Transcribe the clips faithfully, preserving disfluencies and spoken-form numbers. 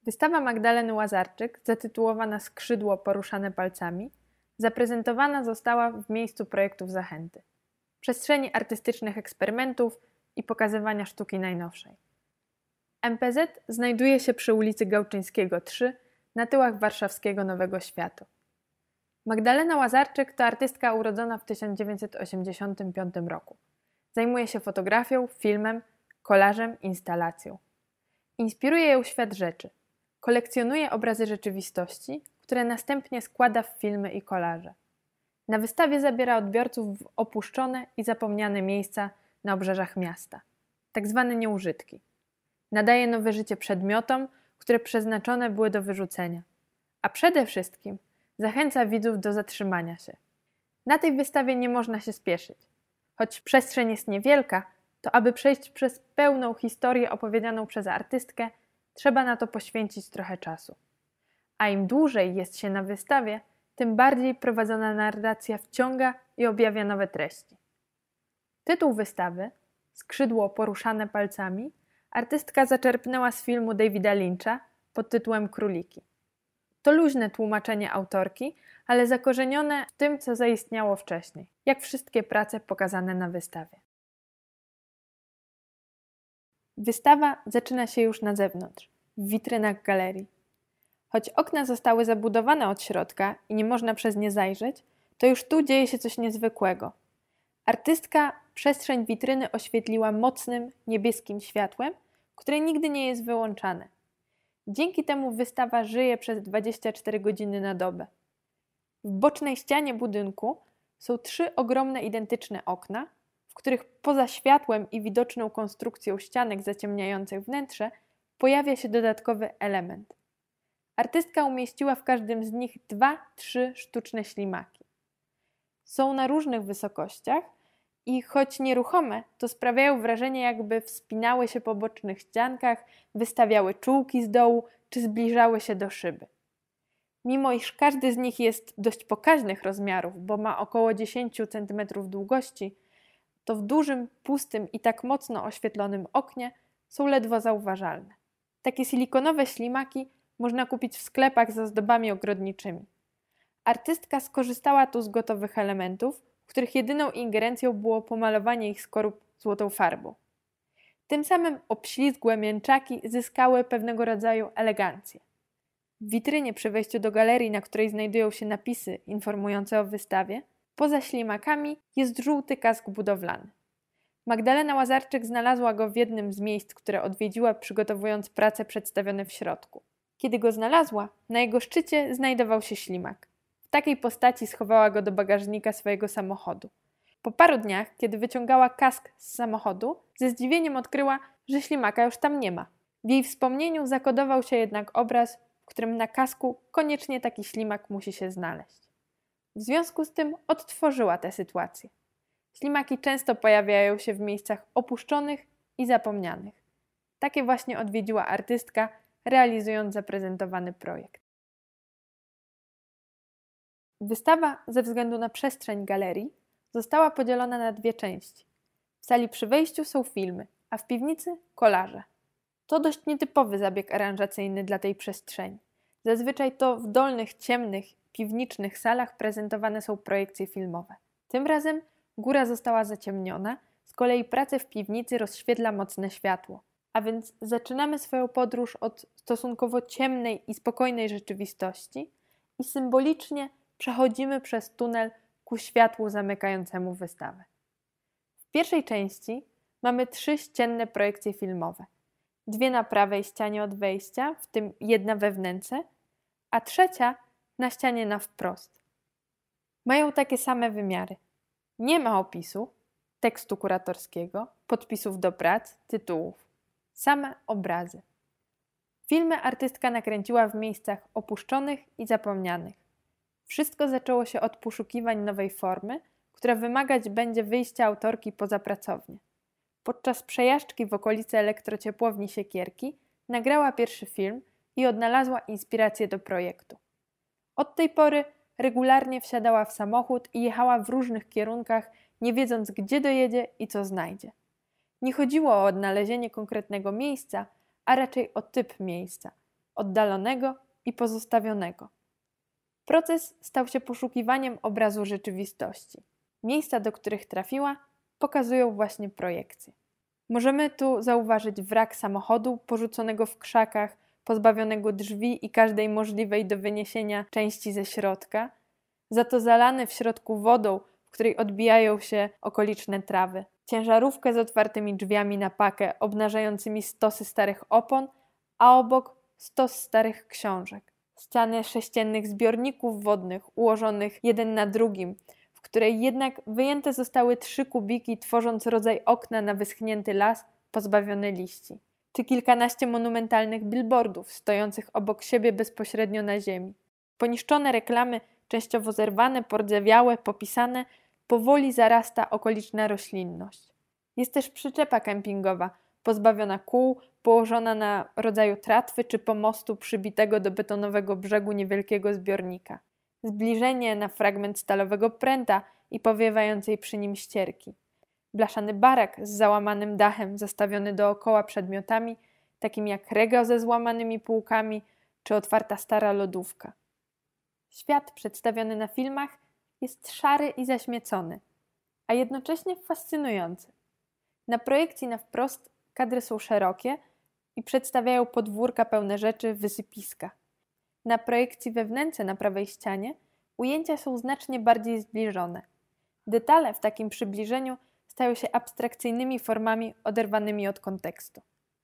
Wystawa Magdaleny Łazarczyk, zatytułowana Skrzydło poruszane palcami, zaprezentowana została w miejscu projektów Zachęty, przestrzeni artystycznych eksperymentów i pokazywania sztuki najnowszej. M P Z znajduje się przy ulicy Gałczyńskiego trzy na tyłach warszawskiego Nowego Światu. Magdalena Łazarczyk to artystka urodzona w tysiąc dziewięćset osiemdziesiątym piątym roku. Zajmuje się fotografią, filmem, kolażem, instalacją. Inspiruje ją świat rzeczy. Kolekcjonuje obrazy rzeczywistości, które następnie składa w filmy i kolaże. Na wystawie zabiera odbiorców w opuszczone i zapomniane miejsca na obrzeżach miasta, tak zwane nieużytki. Nadaje nowe życie przedmiotom, które przeznaczone były do wyrzucenia, a przede wszystkim zachęca widzów do zatrzymania się. Na tej wystawie nie można się spieszyć. Choć przestrzeń jest niewielka, to aby przejść przez pełną historię opowiedzianą przez artystkę, trzeba na to poświęcić trochę czasu. A im dłużej jest się na wystawie, tym bardziej prowadzona narracja wciąga i objawia nowe treści. Tytuł wystawy, Skrzydło poruszane palcami, artystka zaczerpnęła z filmu Davida Lyncha pod tytułem Króliki. To luźne tłumaczenie autorki, ale zakorzenione w tym, co zaistniało wcześniej, jak wszystkie prace pokazane na wystawie. Wystawa zaczyna się już na zewnątrz, w witrynach galerii. Choć okna zostały zabudowane od środka i nie można przez nie zajrzeć, to już tu dzieje się coś niezwykłego. Artystka przestrzeń witryny oświetliła mocnym, niebieskim światłem, które nigdy nie jest wyłączane. Dzięki temu wystawa żyje przez dwadzieścia cztery godziny na dobę. W bocznej ścianie budynku są trzy ogromne identyczne okna, w których poza światłem i widoczną konstrukcją ścianek zaciemniających wnętrze pojawia się dodatkowy element. Artystka umieściła w każdym z nich dwa, trzy sztuczne ślimaki. Są na różnych wysokościach i choć nieruchome, to sprawiają wrażenie, jakby wspinały się po bocznych ściankach, wystawiały czułki z dołu czy zbliżały się do szyby. Mimo iż każdy z nich jest dość pokaźnych rozmiarów, bo ma około dziesięć centymetrów długości, to w dużym, pustym i tak mocno oświetlonym oknie są ledwo zauważalne. Takie silikonowe ślimaki można kupić w sklepach z ozdobami ogrodniczymi. Artystka skorzystała tu z gotowych elementów, których jedyną ingerencją było pomalowanie ich skorup złotą farbą. Tym samym obślizgłe mięczaki zyskały pewnego rodzaju elegancję. W witrynie przy wejściu do galerii, na której znajdują się napisy informujące o wystawie, poza ślimakami jest żółty kask budowlany. Magdalena Łazarczyk znalazła go w jednym z miejsc, które odwiedziła, przygotowując prace przedstawione w środku. Kiedy go znalazła, na jego szczycie znajdował się ślimak. W takiej postaci schowała go do bagażnika swojego samochodu. Po paru dniach, kiedy wyciągała kask z samochodu, ze zdziwieniem odkryła, że ślimaka już tam nie ma. W jej wspomnieniu zakodował się jednak obraz, w którym na kasku koniecznie taki ślimak musi się znaleźć. W związku z tym odtworzyła tę sytuację. Ślimaki często pojawiają się w miejscach opuszczonych i zapomnianych. Takie właśnie odwiedziła artystka, realizując zaprezentowany projekt. Wystawa, ze względu na przestrzeń galerii, została podzielona na dwie części. W sali przy wejściu są filmy, a w piwnicy kolaże. To dość nietypowy zabieg aranżacyjny dla tej przestrzeni. Zazwyczaj to w dolnych, ciemnych, piwniczych salach prezentowane są projekcje filmowe. Tym razem góra została zaciemniona, z kolei pracę w piwnicy rozświetla mocne światło. A więc zaczynamy swoją podróż od stosunkowo ciemnej i spokojnej rzeczywistości i symbolicznie przechodzimy przez tunel ku światłu zamykającemu wystawę. W pierwszej części mamy trzy ścienne projekcje filmowe. Dwie na prawej ścianie od wejścia, w tym jedna we wnęce, a trzecia na ścianie na wprost. Mają takie same wymiary. Nie ma opisu, tekstu kuratorskiego, podpisów do prac, tytułów. Same obrazy. Filmy artystka nakręciła w miejscach opuszczonych i zapomnianych. Wszystko zaczęło się od poszukiwań nowej formy, która wymagać będzie wyjścia autorki poza pracownię. Podczas przejażdżki w okolicy elektrociepłowni Siekierki nagrała pierwszy film i odnalazła inspirację do projektu. Od tej pory regularnie wsiadała w samochód i jechała w różnych kierunkach, nie wiedząc, gdzie dojedzie i co znajdzie. Nie chodziło o odnalezienie konkretnego miejsca, a raczej o typ miejsca. oddalonego i pozostawionego. Proces stał się poszukiwaniem obrazu rzeczywistości. Miejsca, do których trafiła, pokazują właśnie projekcje. Możemy tu zauważyć wrak samochodu porzuconego w krzakach, pozbawionego drzwi i każdej możliwej do wyniesienia części ze środka, za to zalany w środku wodą, w której odbijają się okoliczne trawy. Ciężarówkę z otwartymi drzwiami na pakę, obnażającymi stosy starych opon, a obok stos starych książek. Ściany sześciennych zbiorników wodnych ułożonych jeden na drugim, w której jednak wyjęte zostały trzy kubiki, tworząc rodzaj okna na wyschnięty las pozbawiony liści. Czy kilkanaście monumentalnych billboardów stojących obok siebie bezpośrednio na ziemi. Poniszczone reklamy, częściowo zerwane, pordzewiałe, popisane, powoli zarasta okoliczna roślinność. Jest też przyczepa kempingowa, pozbawiona kół, położona na rodzaju tratwy czy pomostu przybitego do betonowego brzegu niewielkiego zbiornika. Zbliżenie na fragment stalowego pręta i powiewającej przy nim ścierki. Blaszany barak z załamanym dachem zastawiony dookoła przedmiotami, takimi jak regał ze złamanymi półkami czy otwarta stara lodówka. Świat przedstawiony na filmach jest szary i zaśmiecony, a jednocześnie fascynujący. Na projekcji na wprost kadry są szerokie i przedstawiają podwórka pełne rzeczy, wysypiska. Na projekcji we wnęce na prawej ścianie ujęcia są znacznie bardziej zbliżone. Detale w takim przybliżeniu stają się abstrakcyjnymi formami oderwanymi od kontekstu.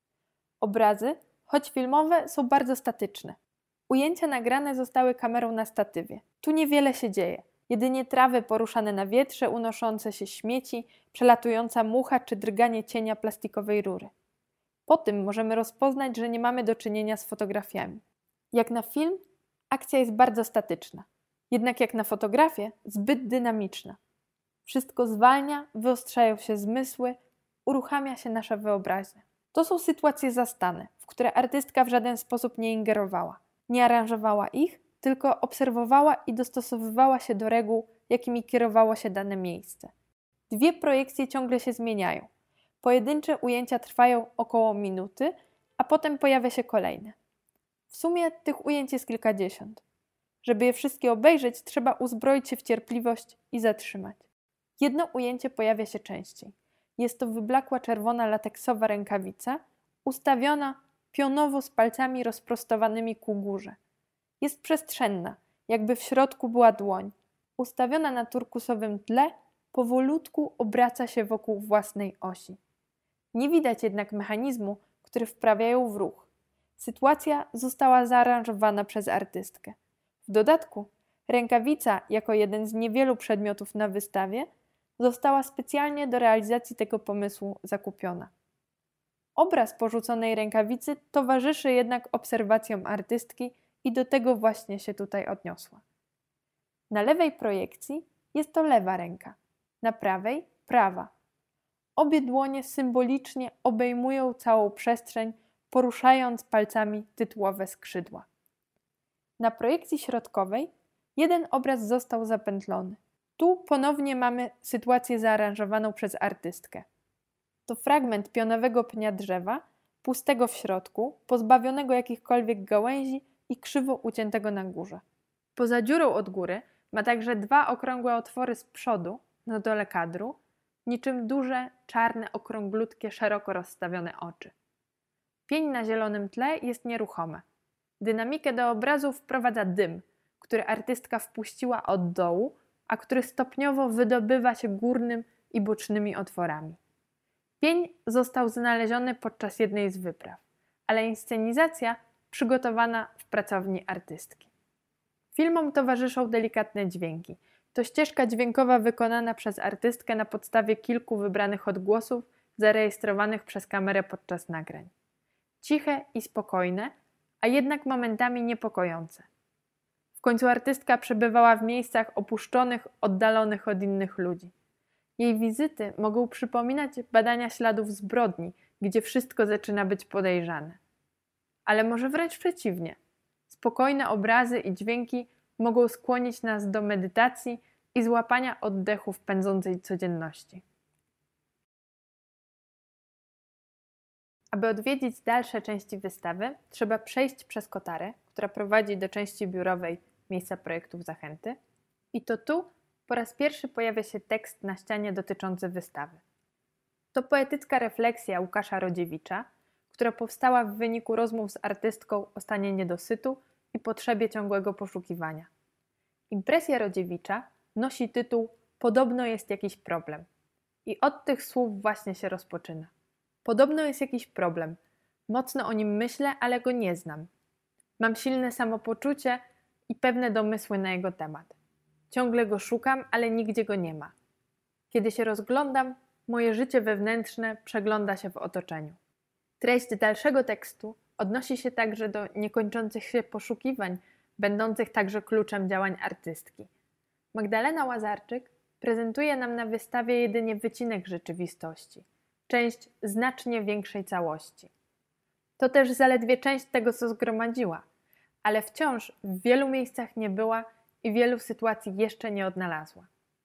Obrazy, choć filmowe, są bardzo statyczne. Ujęcia nagrane zostały kamerą na statywie. Tu niewiele się dzieje. Jedynie trawy poruszane na wietrze, unoszące się śmieci, przelatująca mucha czy drganie cienia plastikowej rury. Po tym możemy rozpoznać, że nie mamy do czynienia z fotografiami. Jak na film, akcja jest bardzo statyczna. Jednak jak na fotografię, zbyt dynamiczna. Wszystko zwalnia, wyostrzają się zmysły, uruchamia się nasza wyobraźnia. To są sytuacje zastane, w które artystka w żaden sposób nie ingerowała. Nie aranżowała ich, tylko obserwowała i dostosowywała się do reguł, jakimi kierowało się dane miejsce. Dwie projekcje ciągle się zmieniają. Pojedyncze ujęcia trwają około minuty, a potem pojawia się kolejne. W sumie tych ujęć jest kilkadziesiąt. Żeby je wszystkie obejrzeć, trzeba uzbroić się w cierpliwość i zatrzymać. Jedno ujęcie pojawia się częściej. Jest to wyblakła czerwona lateksowa rękawica, ustawiona pionowo z palcami rozprostowanymi ku górze. Jest przestrzenna, jakby w środku była dłoń. Ustawiona na turkusowym tle, powolutku obraca się wokół własnej osi. Nie widać jednak mechanizmu, który wprawia ją w ruch. Sytuacja została zaaranżowana przez artystkę. W dodatku rękawica, jako jeden z niewielu przedmiotów na wystawie, została specjalnie do realizacji tego pomysłu zakupiona. Obraz porzuconej rękawicy towarzyszy jednak obserwacjom artystki i do tego właśnie się tutaj odniosła. Na lewej projekcji jest to lewa ręka, na prawej prawa. Obie dłonie symbolicznie obejmują całą przestrzeń, poruszając palcami tytułowe skrzydła. Na projekcji środkowej jeden obraz został zapętlony. Tu ponownie mamy sytuację zaaranżowaną przez artystkę. To fragment pionowego pnia drzewa, pustego w środku, pozbawionego jakichkolwiek gałęzi i krzywo uciętego na górze. Poza dziurą od góry ma także dwa okrągłe otwory z przodu, na dole kadru, niczym duże, czarne, okrąglutkie, szeroko rozstawione oczy. Pień na zielonym tle jest nieruchome. Dynamikę do obrazu wprowadza dym, który artystka wpuściła od dołu, a który stopniowo wydobywa się górnym i bocznymi otworami. Pień został znaleziony podczas jednej z wypraw, ale inscenizacja przygotowana w pracowni artystki. Filmom towarzyszą delikatne dźwięki. To ścieżka dźwiękowa wykonana przez artystkę na podstawie kilku wybranych odgłosów zarejestrowanych przez kamerę podczas nagrań. Ciche i spokojne, a jednak momentami niepokojące. W końcu artystka przebywała w miejscach opuszczonych, oddalonych od innych ludzi. Jej wizyty mogą przypominać badania śladów zbrodni, gdzie wszystko zaczyna być podejrzane. Ale może wręcz przeciwnie. Spokojne obrazy i dźwięki mogą skłonić nas do medytacji i złapania oddechu w pędzącej codzienności. Aby odwiedzić dalsze części wystawy, trzeba przejść przez kotarę, która prowadzi do części biurowej miejsca projektów Zachęty. I to tu po raz pierwszy pojawia się tekst na ścianie dotyczący wystawy. To poetycka refleksja Łukasza Rodziewicza, która powstała w wyniku rozmów z artystką o stanie niedosytu i potrzebie ciągłego poszukiwania. Impresja Rodziewicza nosi tytuł „Podobno jest jakiś problem” i od tych słów właśnie się rozpoczyna. Podobno jest jakiś problem. Mocno o nim myślę, ale go nie znam. Mam silne samopoczucie i pewne domysły na jego temat. Ciągle go szukam, ale nigdzie go nie ma. Kiedy się rozglądam, moje życie wewnętrzne przegląda się w otoczeniu. Treść dalszego tekstu odnosi się także do niekończących się poszukiwań, będących także kluczem działań artystki. Magdalena Łazarczyk prezentuje nam na wystawie jedynie wycinek rzeczywistości, część znacznie większej całości. To też zaledwie część tego, co zgromadziła, ale wciąż w wielu miejscach nie była i wielu sytuacji jeszcze nie odnalazła.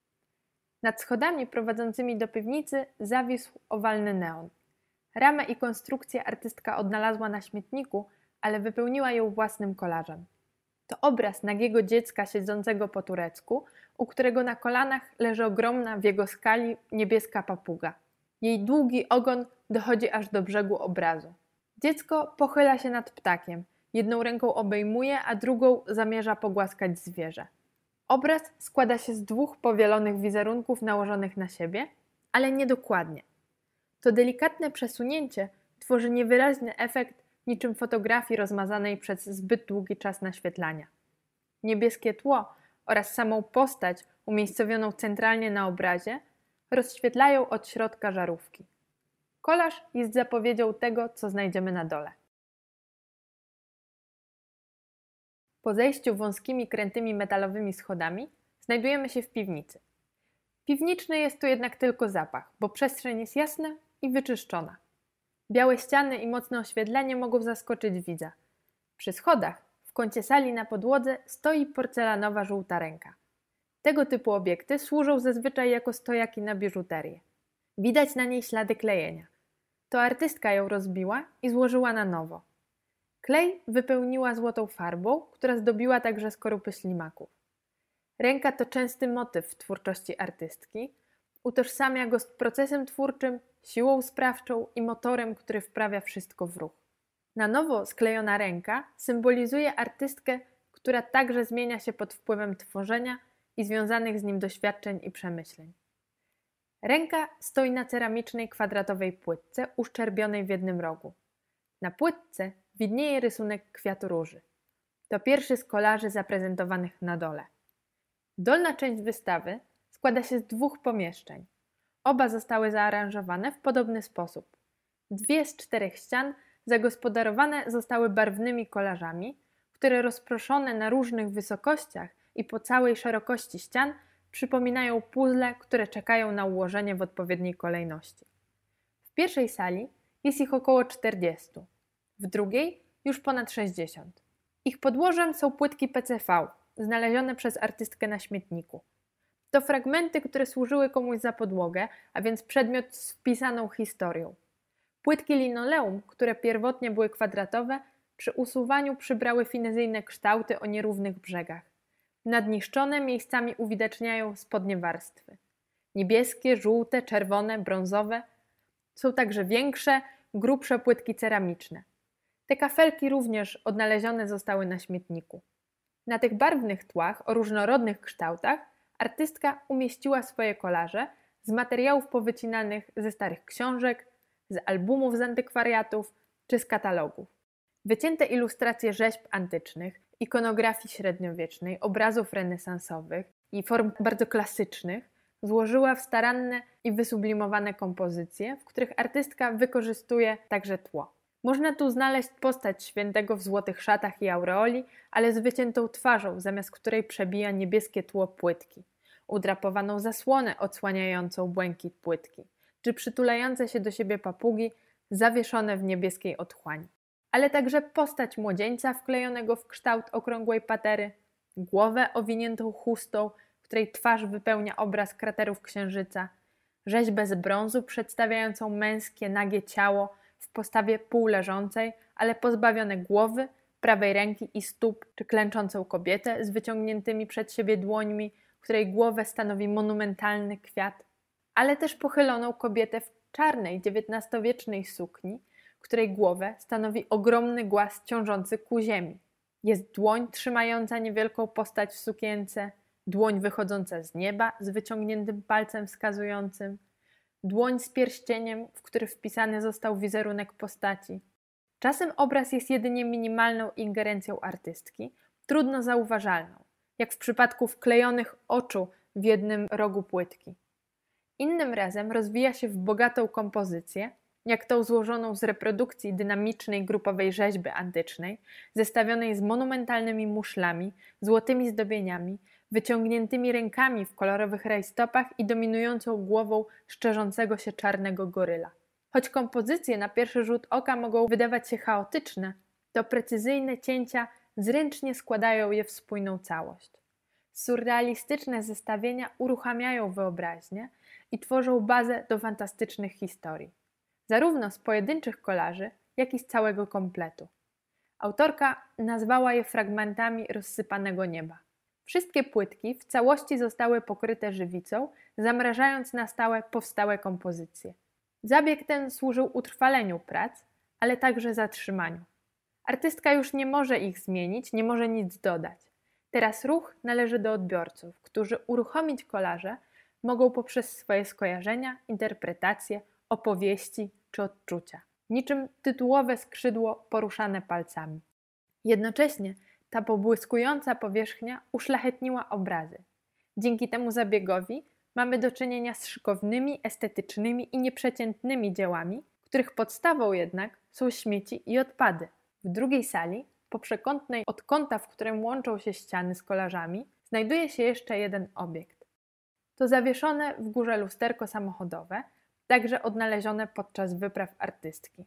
Nad schodami prowadzącymi do piwnicy zawisł owalny neon. Ramę i konstrukcję artystka odnalazła na śmietniku, ale wypełniła ją własnym kolażem. To obraz nagiego dziecka siedzącego po turecku, u którego na kolanach leży ogromna w jego skali niebieska papuga. Jej długi ogon dochodzi aż do brzegu obrazu. Dziecko pochyla się nad ptakiem, jedną ręką obejmuje, a drugą zamierza pogłaskać zwierzę. Obraz składa się z dwóch powielonych wizerunków nałożonych na siebie, ale niedokładnie. To delikatne przesunięcie tworzy niewyraźny efekt niczym fotografii rozmazanej przez zbyt długi czas naświetlania. Niebieskie tło oraz samą postać umiejscowioną centralnie na obrazie rozświetlają od środka żarówki. Kolaż jest zapowiedzią tego, co znajdziemy na dole. Po zejściu wąskimi, krętymi metalowymi schodami znajdujemy się w piwnicy. Piwniczny jest tu jednak tylko zapach, bo przestrzeń jest jasna i wyczyszczona. Białe ściany i mocne oświetlenie mogą zaskoczyć widza. Przy schodach, w kącie sali na podłodze, stoi porcelanowa żółta ręka. Tego typu obiekty służą zazwyczaj jako stojaki na biżuterię. Widać na niej ślady klejenia. To artystka ją rozbiła i złożyła na nowo. Klej wypełniła złotą farbą, która zdobiła także skorupy ślimaków. Ręka to częsty motyw w twórczości artystki. Utożsamia go z procesem twórczym, siłą sprawczą i motorem, który wprawia wszystko w ruch. Na nowo sklejona ręka symbolizuje artystkę, która także zmienia się pod wpływem tworzenia i związanych z nim doświadczeń i przemyśleń. Ręka stoi na ceramicznej kwadratowej płytce uszczerbionej w jednym rogu. Na płytce widnieje rysunek kwiatu róży. To pierwszy z kolaży zaprezentowanych na dole. Dolna część wystawy składa się z dwóch pomieszczeń. Oba zostały zaaranżowane w podobny sposób. Dwie z czterech ścian zagospodarowane zostały barwnymi kolażami, które rozproszone na różnych wysokościach i po całej szerokości ścian przypominają puzzle, które czekają na ułożenie w odpowiedniej kolejności. W pierwszej sali jest ich około czterdzieści, w drugiej już ponad sześćdziesiąt. Ich podłożem są płytki P C V, znalezione przez artystkę na śmietniku. To fragmenty, które służyły komuś za podłogę, a więc przedmiot z wpisaną historią. Płytki linoleum, które pierwotnie były kwadratowe, przy usuwaniu przybrały finezyjne kształty o nierównych brzegach. Nadniszczone miejscami uwidaczniają spodnie warstwy. Niebieskie, żółte, czerwone, brązowe. Są także większe, grubsze płytki ceramiczne. Te kafelki również odnalezione zostały na śmietniku. Na tych barwnych tłach o różnorodnych kształtach artystka umieściła swoje kolaże z materiałów powycinanych ze starych książek, z albumów z antykwariatów czy z katalogów. Wycięte ilustracje rzeźb antycznych, ikonografii średniowiecznej, obrazów renesansowych i form bardzo klasycznych złożyła w staranne i wysublimowane kompozycje, w których artystka wykorzystuje także tło. Można tu znaleźć postać świętego w złotych szatach i aureoli, ale z wyciętą twarzą, zamiast której przebija niebieskie tło płytki, udrapowaną zasłonę odsłaniającą błękit płytki, czy przytulające się do siebie papugi zawieszone w niebieskiej otchłani. Ale także postać młodzieńca wklejonego w kształt okrągłej patery, głowę owiniętą chustą, której twarz wypełnia obraz kraterów księżyca, rzeźbę z brązu przedstawiającą męskie, nagie ciało w postawie półleżącej, ale pozbawione głowy, prawej ręki i stóp, czy klęczącą kobietę z wyciągniętymi przed siebie dłońmi, której głowę stanowi monumentalny kwiat, ale też pochyloną kobietę w czarnej dziewiętnastowiecznej sukni, której głowę stanowi ogromny głaz ciążący ku ziemi. Jest dłoń trzymająca niewielką postać w sukience, dłoń wychodząca z nieba z wyciągniętym palcem wskazującym, dłoń z pierścieniem, w który wpisany został wizerunek postaci. Czasem obraz jest jedynie minimalną ingerencją artystki, trudno zauważalną, jak w przypadku wklejonych oczu w jednym rogu płytki. Innym razem rozwija się w bogatą kompozycję, jak tą złożoną z reprodukcji dynamicznej grupowej rzeźby antycznej, zestawionej z monumentalnymi muszlami, złotymi zdobieniami, wyciągniętymi rękami w kolorowych rajstopach i dominującą głową szczerzącego się czarnego goryla. Choć kompozycje na pierwszy rzut oka mogą wydawać się chaotyczne, to precyzyjne cięcia zręcznie składają je w spójną całość. Surrealistyczne zestawienia uruchamiają wyobraźnię i tworzą bazę do fantastycznych historii, zarówno z pojedynczych kolaży, jak i z całego kompletu. Autorka nazwała je fragmentami rozsypanego nieba. Wszystkie płytki w całości zostały pokryte żywicą, zamrażając na stałe powstałe kompozycje. Zabieg ten służył utrwaleniu prac, ale także zatrzymaniu. Artystka już nie może ich zmienić, nie może nic dodać. Teraz ruch należy do odbiorców, którzy uruchomić kolaże mogą poprzez swoje skojarzenia, interpretacje, opowieści czy odczucia. Niczym tytułowe skrzydło poruszane palcami. Jednocześnie ta pobłyskująca powierzchnia uszlachetniła obrazy. Dzięki temu zabiegowi mamy do czynienia z szykownymi, estetycznymi i nieprzeciętnymi dziełami, których podstawą jednak są śmieci i odpady. W drugiej sali, po przekątnej od kąta, w którym łączą się ściany z kolażami, znajduje się jeszcze jeden obiekt. To zawieszone w górze lusterko samochodowe, także odnalezione podczas wypraw artystki.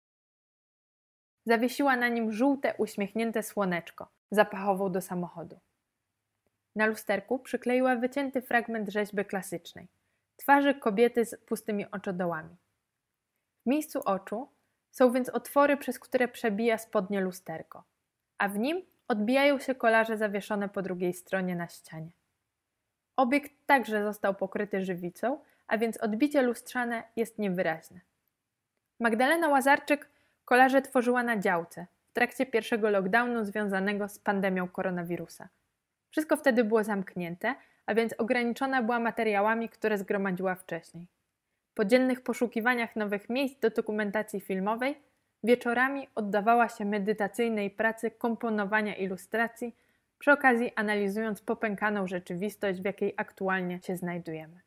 Zawiesiła na nim żółte, uśmiechnięte słoneczko, zapachową do samochodu. Na lusterku przykleiła wycięty fragment rzeźby klasycznej, twarzy kobiety z pustymi oczodołami. W miejscu oczu są więc otwory, przez które przebija spodnie lusterko, a w nim odbijają się kolaże zawieszone po drugiej stronie na ścianie. Obiekt także został pokryty żywicą, a więc odbicie lustrzane jest niewyraźne. Magdalena Łazarczyk kolaże tworzyła na działce w trakcie pierwszego lockdownu związanego z pandemią koronawirusa. Wszystko wtedy było zamknięte, a więc ograniczona była materiałami, które zgromadziła wcześniej. Po dziennych poszukiwaniach nowych miejsc do dokumentacji filmowej wieczorami oddawała się medytacyjnej pracy komponowania ilustracji, przy okazji analizując popękaną rzeczywistość, w jakiej aktualnie się znajdujemy.